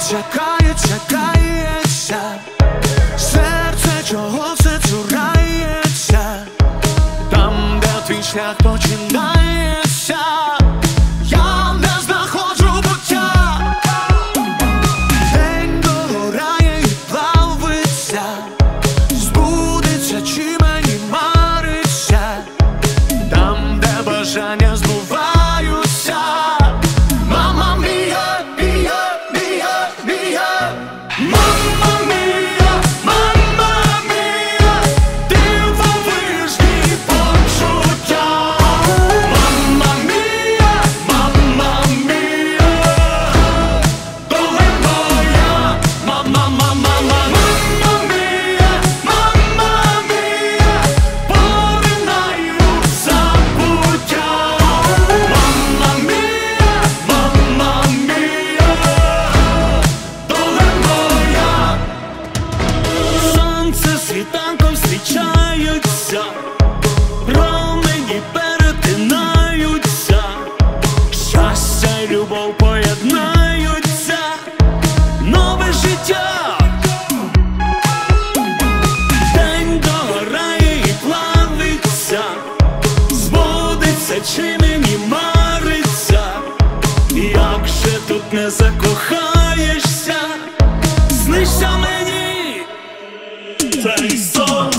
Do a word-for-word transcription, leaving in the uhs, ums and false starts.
чекає, чекається, серце чого все цурається, там, де твій шлях починається, я не знаходжу буття. День догорає і плавиться, збудеться чи мені мариться, там, де бажання збуваються. Мама мія, мія, мія, мія, мама мія, мама мія, дивовижні почуття. Мама мія, мама мія, доля моя. Мама, мама, мама мія, мама мія, поринаю в забуття. Мама мія, мама мія, доля моя. Сонце з світанком зустрічаються, промені перетинаються, щастя й любов поєднаються, нове життя. День догорає і плавиться, збудеться чи мені мариться, як же тут не закохаєшся, снишся мені цей сон.